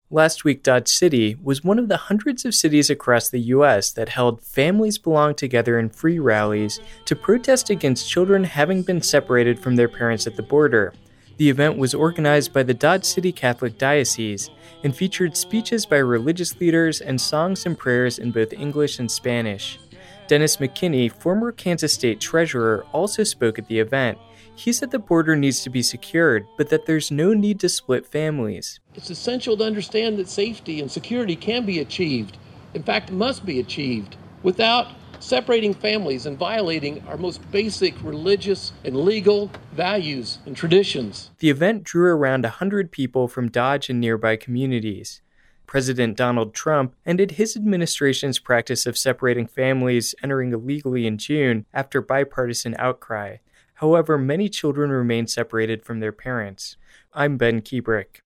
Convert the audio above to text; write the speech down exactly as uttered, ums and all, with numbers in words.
Last week, Dodge City was one of the hundreds of cities across the U S that held Families Belong Together in Free rallies to protest against children having been separated from their parents at the border. The event was organized by the Dodge City Catholic Diocese and featured speeches by religious leaders and songs and prayers in both English and Spanish. Dennis McKinney, former Kansas State Treasurer, also spoke at the event. He said the border needs to be secured, but that there's no need to split families. It's essential to understand that safety and security can be achieved, in fact, must be achieved, without separating families and violating our most basic religious and legal values and traditions. The event drew around one hundred people from Dodge and nearby communities. President Donald Trump ended his administration's practice of separating families entering illegally in June after bipartisan outcry. However, many children remain separated from their parents. I'm Ben Kiebrick.